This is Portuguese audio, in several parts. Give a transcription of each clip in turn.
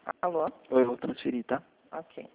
Alô? Oi, eu vou transferir, tá? Ok.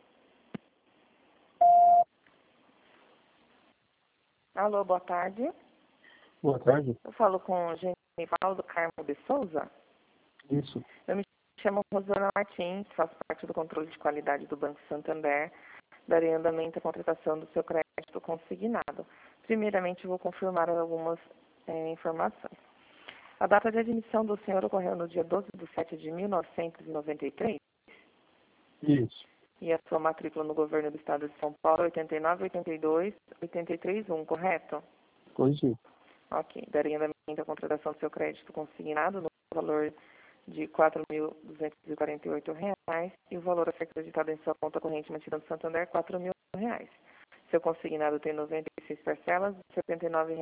Alô, boa tarde. Boa tarde. Eu falo com o Genivaldo Carmo de Souza. Isso. Eu me chamo Rosana Martins, faço parte do controle de qualidade do Banco Santander. Darei andamento à contratação do seu crédito consignado. Primeiramente, eu vou confirmar algumas informações. A data de admissão do senhor ocorreu no dia 12/7/1993. Isso. E a sua matrícula no governo do estado de São Paulo, 8982-831, correto? Corrigido. Ok. Darei andamento à contratação do seu crédito consignado no valor de R$ 4.248 e o valor a ser acreditado em sua conta corrente mantida no Santander, R$ 4.000. Seu consignado tem 96 parcelas de R$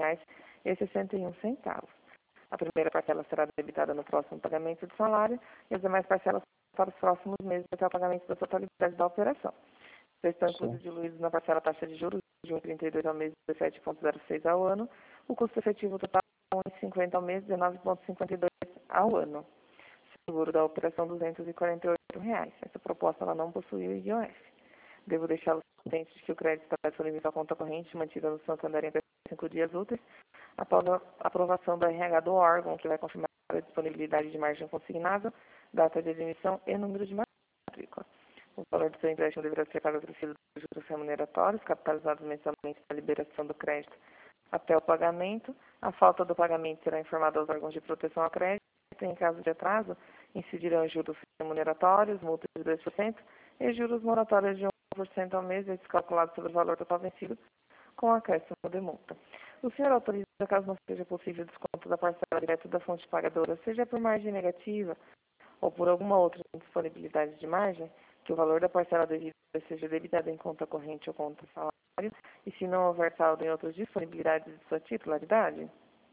79,61. A primeira parcela será debitada no próximo pagamento do salário e as demais parcelas para os próximos meses até o pagamento da totalidade da operação. Vocês estão incluídos diluídos na parcela taxa de juros de 1,32 ao mês, 17,06 ao ano. O custo efetivo total é 1,50 ao mês, 19,52 ao ano. Seguro da operação, R$ 248. Essa proposta ela não possui o IOF. Devo deixá-los cientes de que o crédito estará disponível na conta corrente mantida no Santander em 5 dias úteis, após a aprovação da RH do órgão, que vai confirmar a disponibilidade de margem consignável, data de admissão e número de matrícula. O valor do seu empréstimo deverá ser pago acrescido dos juros remuneratórios, capitalizados mensalmente na liberação do crédito até o pagamento. A falta do pagamento será informada aos órgãos de proteção ao crédito. Em caso de atraso, incidirão juros remuneratórios, multas de 2% e juros moratórios de 1% ao mês, descalculado sobre o valor total vencido, com acréscimo de multa. O senhor autoriza, caso não seja possível o desconto da parcela direta da fonte pagadora, seja por margem negativa ou por alguma outra disponibilidade de margem, que o valor da parcela devida seja debitado em conta corrente ou conta salário, e se não houver saldo em outras disponibilidades de sua titularidade?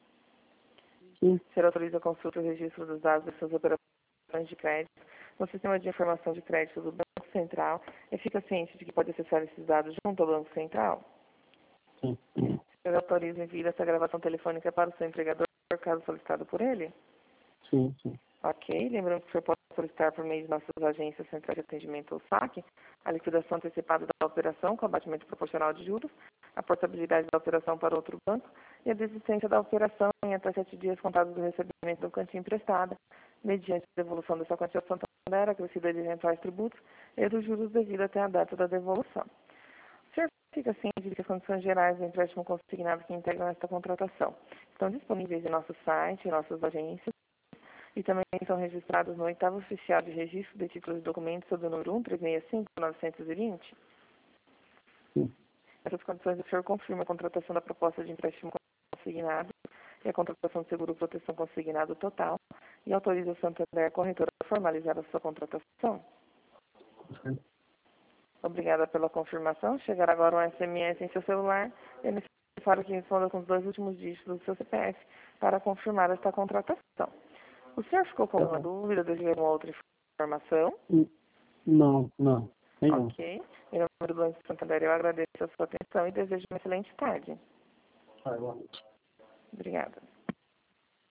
Sim. O senhor autoriza a consulta e o registro dos dados das suas operações de crédito no sistema de informação de crédito do Banco Central e fica ciente de que pode acessar esses dados junto ao Banco Central? Sim. O senhor autoriza o envio dessa gravação telefônica para o seu empregador, caso solicitado por ele? Sim, sim. Ok. Lembrando que o senhor pode solicitar por meio de nossas agências centrais de atendimento ou SAC a liquidação antecipada da operação com abatimento proporcional de juros, a portabilidade da operação para outro banco e a desistência da operação em até 7 dias contados do recebimento da quantia emprestada, mediante a devolução dessa quantia ao Santander, acrescida de eventuais tributos e dos juros devidos até a data da devolução. O senhor fica ciente de que as condições gerais do empréstimo consignado que integram esta contratação estão disponíveis em nosso site, em nossas agências, e também são registrados no 8º Oficial de Registro de Títulos e Documentos sob o número 1365920. Sim. Essas condições, o senhor confirma a contratação da proposta de empréstimo consignado e a contratação de seguro proteção consignado total e autoriza o Santander Corretora a formalizar a sua contratação. Sim. Obrigada pela confirmação. Chegará agora um SMS em seu celular e é necessário que responda com os 2 últimos dígitos do seu CPF para confirmar esta contratação. O senhor ficou com alguma dúvida, deseja alguma outra informação? Não. Nenhum. Ok. Em nome do Banco Santander, eu agradeço a sua atenção e desejo uma excelente tarde. Vai lá. Obrigada.